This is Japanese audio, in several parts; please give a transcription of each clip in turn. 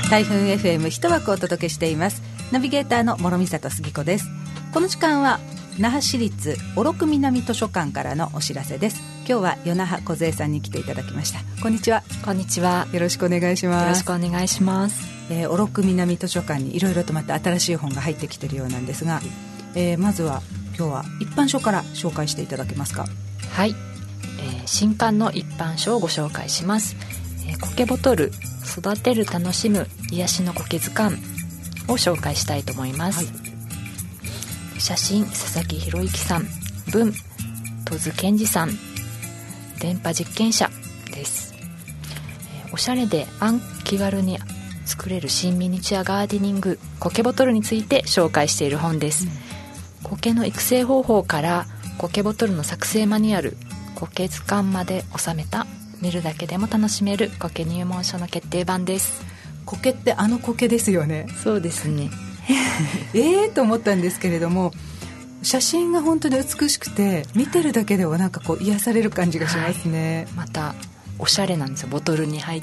台風 FM 一枠お届けしています。ナビゲーターの諸見里杉子です。この時間は那覇市立小禄南図書館からのお知らせです。今日は与那覇梢さんに来ていただきました。こんにちは。 こんにちは。 よろしくお願いします。 よろしくお願いします。 小禄南図書館にいろいろとまた新しい本が入ってきているようなんですが、まずは今日は一般書から紹介していただけますか。 はい、新刊の一般書をご紹介します。苔ボトル育てる楽しむ癒しの苔図鑑を紹介したいと思います、はい、写真佐々木博之さん、文戸津健二さん、電波実験者です。おしゃれで気軽に作れる新ミニチュアガーデニング苔ボトルについて紹介している本です、苔の育成方法から苔ボトルの作成マニュアル、苔図鑑まで収めた見るだけでも楽しめる苔入門書の決定版です。 苔ってあの苔ですよね。 そうですねと思ったんですけれども、写真が本当に美しくて見てるだけではなんかこう癒される感じがしますね、 はい、またおしゃれなんですよ。ボトルに入って、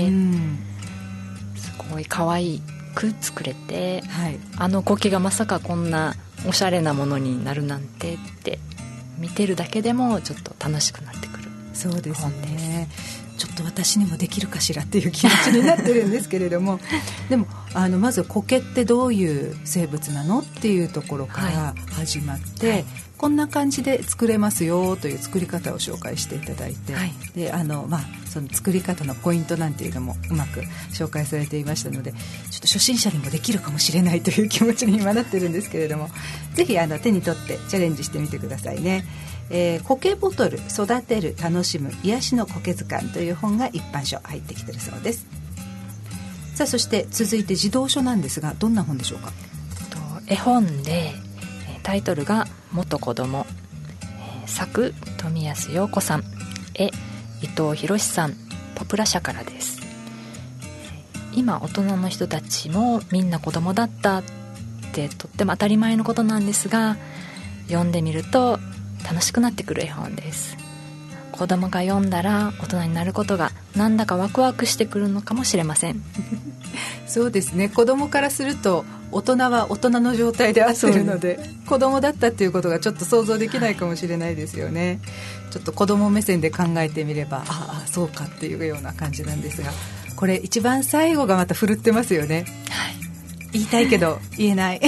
すごい可愛く作れて、はい、あの苔がまさかこんなおしゃれなものになるなんてって見てるだけでもちょっと楽しくなってくる。 そうですね。ちょっと私にもできるかしらっていう気持ちになってるんですけれどもでもまず苔ってどういう生物なのっていうところから始まって、はい、こんな感じで作れますよという作り方を紹介していただいて、はい、でその作り方のポイントなんていうのもうまく紹介されていましたので、ちょっと初心者にもできるかもしれないという気持ちに今なってるんですけれども、ぜひ手に取ってチャレンジしてみてくださいね。苔ボトル育てる楽しむ癒しの苔図鑑という本が一般書入ってきてるそうです。さあ、そして続いて児童書なんですが、どんな本でしょうか。 絵本でタイトルが元子供、作富安陽子さん、絵伊藤博さん、ポプラ社からです。今大人の人たちもみんな子供だったってとっても当たり前のことなんですが、読んでみると楽しくなってくる絵本です。子供が読んだら大人になることがなんだかワクワクしてくるのかもしれませんそうですね。子供からすると大人は大人の状態で合ってるので、子供だったっていうことがちょっと想像できないかもしれないですよね、はい、ちょっと子供目線で考えてみればそうかっていうような感じなんですが、これ一番最後がまた振るってますよね、はい、言いたいけど言えない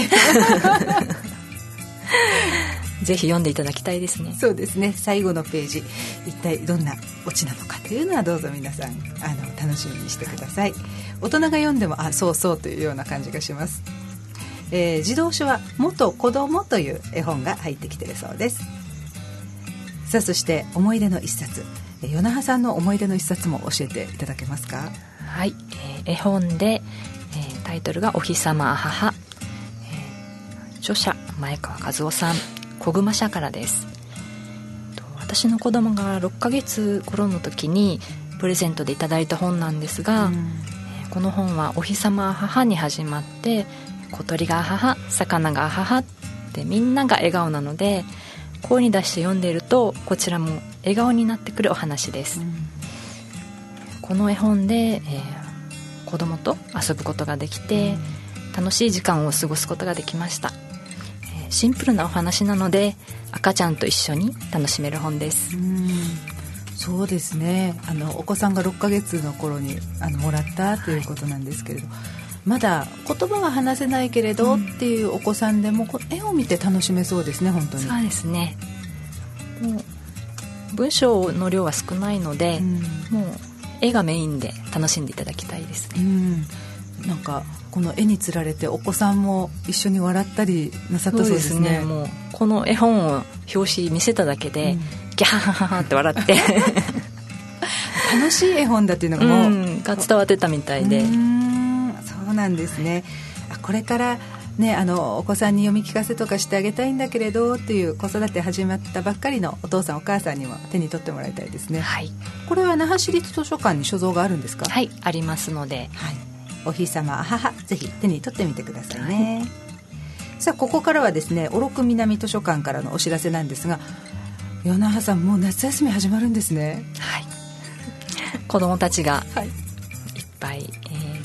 ぜひ読んでいただきたいですね。 そうですね。最後のページ一体どんなオチなのかというのはどうぞ皆さん楽しみにしてください。大人が読んでもそうそうというような感じがします。児童書は元子供という絵本が入ってきているそうです。さあ、そして思い出の一冊、与那覇さんの思い出の一冊も教えていただけますか。 はい、絵本で、タイトルがお日様母、著者前川和夫さん、小熊社からです。私の子供が6ヶ月頃の時にプレゼントでいただいた本なんですが、この本はお日様母に始まって、小鳥が母、魚が母ってみんなが笑顔なので、声に出して読んでいるとこちらも笑顔になってくるお話です、この絵本で、子供と遊ぶことができて、楽しい時間を過ごすことができました。シンプルなお話なので赤ちゃんと一緒に楽しめる本です。 そうですね。お子さんが6ヶ月の頃にもらったということなんですけれど、まだ言葉は話せないけれどっていうお子さんでも絵を見て楽しめそうですね。本当にそうですね。もう文章の量は少ないので、もう絵がメインで楽しんでいただきたいですね。 なんかこの絵につられてお子さんも一緒に笑ったりなさったそうですね。 そうですね。もうこの絵本を表紙見せただけで、ギャハハハって笑って楽しい絵本だっていうのがもう、 が伝わってたみたいで。 そうなんですね。これからね、お子さんに読み聞かせとかしてあげたいんだけれどっていう子育て始まったばっかりのお父さんお母さんにも手に取ってもらいたいですね、はい、これは那覇市立図書館に所蔵があるんですか。 はい、ありますので、 はい、お日様母ぜひ手に取ってみてくださいね、はい、さあここからはですね小禄南図書館からのお知らせなんですが、与那覇さんもう夏休み始まるんですね。 はい子どもたちがいっぱい、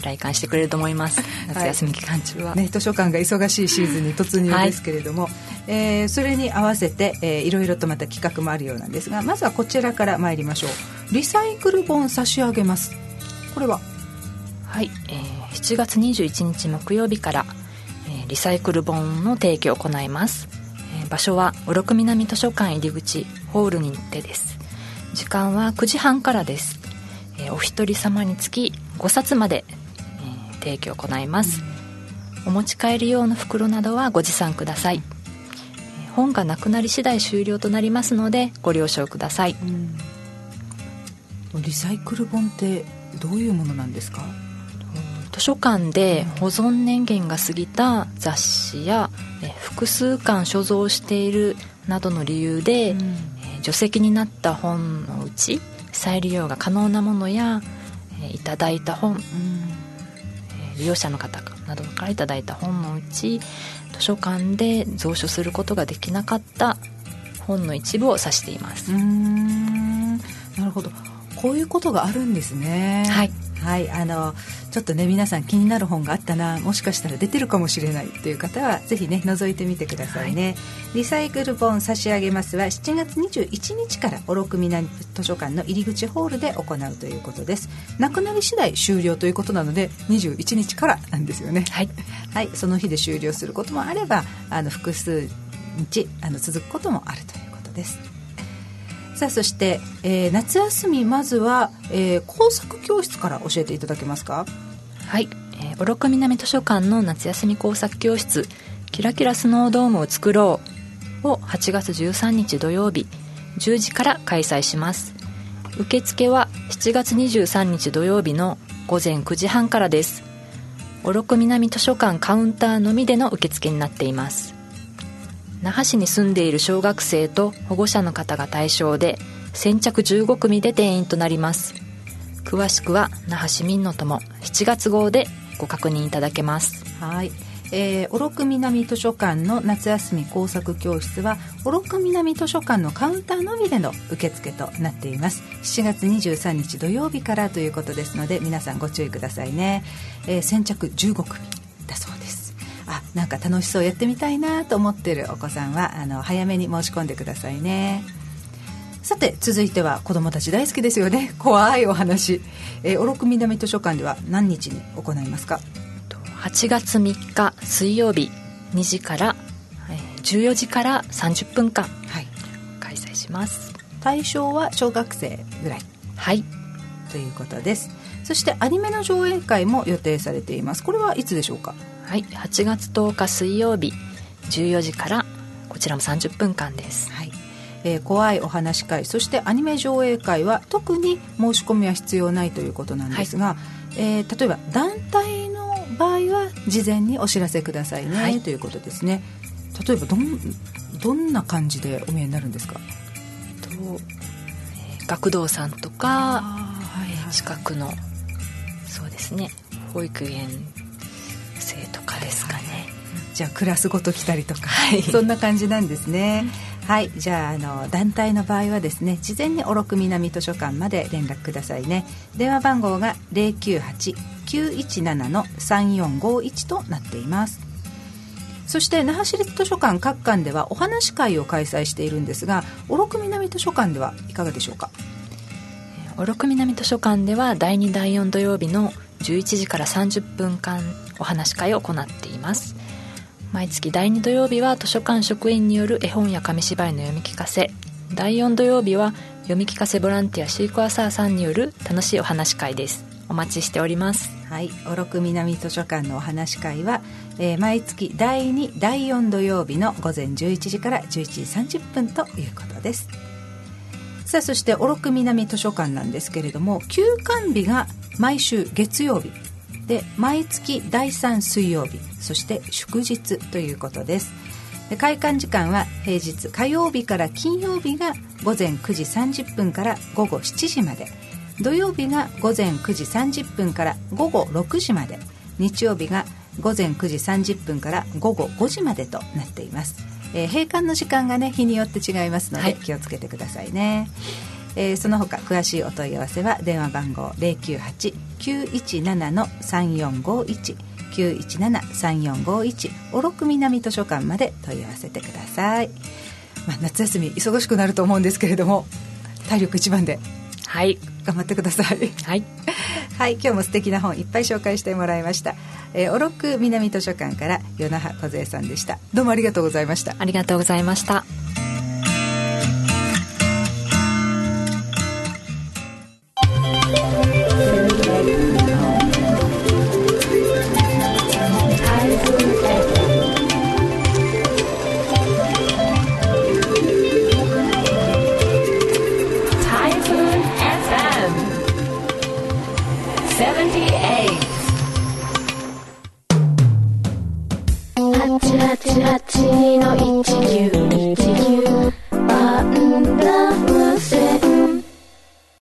来館してくれると思います。夏休み期間中は、 図書館が忙しいシーズンに突入ですけれども、それに合わせて、いろいろとまた企画もあるようなんですが、まずはこちらから参りましょう。リサイクル本差し上げます。これははい、7月21日木曜日から、リサイクル本の提供を行います。場所は小禄南図書館入り口ホールにてです。時間は9時半からです。お一人様につき5冊まで、提供を行います。お持ち帰り用の袋などはご持参ください。本がなくなり次第終了となりますのでご了承ください。 リサイクル本ってどういうものなんですか？ 図書館で保存年限が過ぎた雑誌や複数巻所蔵しているなどの理由で、除籍になった本のうち再利用が可能なものや、いただいた本、利用者の方などからいただいた本のうち図書館で蔵書することができなかった本の一部を指しています。 なるほど、こういうことがあるんですね。はい、ちょっとね皆さん気になる本があったな、もしかしたら出てるかもしれないという方はぜひね覗いてみてくださいね。リサイクル本差し上げますは7月21日から小禄南図書館の入り口ホールで行うということです。なくなり次第終了ということなので21日からなんですよね。はい、その日で終了することもあれば複数日続くこともあるということです。さあそして、夏休みまずは、工作教室から教えていただけますか？ はい、小禄南図書館の夏休み工作教室キラキラスノードームを作ろうを8月13日土曜日10時から開催します。受付は7月23日土曜日の午前9時半からです。小禄南図書館カウンターのみでの受付になっています。那覇市に住んでいる小学生と保護者の方が対象で先着15組で定員となります。詳しくは那覇市民の友7月号でご確認いただけます。 はい、小禄南図書館の夏休み工作教室は小禄南図書館のカウンターのみでの受付となっています。7月23日土曜日からということですので皆さんご注意くださいね。先着15組だそうです。なんか楽しそう、やってみたいなと思っているお子さんは早めに申し込んでくださいね。さて続いては子どもたち大好きですよね、怖いお話。小禄南図書館では何日に行いますか ？8月3日水曜日2時から14時から30分間、開催します。 対象は小学生ぐらい、ということです。そしてアニメの上映会も予定されています。これはいつでしょうか？ 8月10日水曜日14時からこちらも30分間です。 怖いお話会、そしてアニメ上映会は特に申し込みは必要ないということなんですが、例えば団体の場合は事前にお知らせくださいね、ということですね。例えばどんな感じでお見えになるんですか？ 学童さんとか、近くのそうですね保育園生とかですかね。 じゃあクラスごと来たりとか、そんな感じなんですね。じゃあ団体の場合はですね事前に小禄南図書館まで連絡くださいね。電話番号が 098-917-3451 となっています。そして那覇市立図書館各館ではお話会を開催しているんですが、小禄南図書館ではいかがでしょうか？ 小禄南図書館では第2第4土曜日の11時から30分間お話会を行っています。毎月第2土曜日は図書館職員による絵本や紙芝居の読み聞かせ、第4土曜日は読み聞かせボランティアシークワーサーさんによる楽しいお話会です。お待ちしております。 小禄南図書館のお話会は、毎月第2第4土曜日の午前11時から11時30分ということです。さあそして小禄南図書館なんですけれども、休館日が毎週月曜日で毎月第3水曜日、そして祝日ということです。で開館時間は平日火曜日から金曜日が午前9時30分から午後7時まで、土曜日が午前9時30分から午後6時まで、日曜日が午前9時30分から午後5時までとなっています。閉館の時間がね日によって違いますので気をつけてくださいね。 その他詳しいお問い合わせは電話番号 098-917-3451 917-3451 おろく南図書館まで問い合わせてください。夏休み忙しくなると思うんですけれども、体力一番で頑張ってください。はい、はい、今日も素敵な本いっぱい紹介してもらいました。おろく南図書館から与那覇梢さんでした。どうもありがとうございました。 ありがとうございました。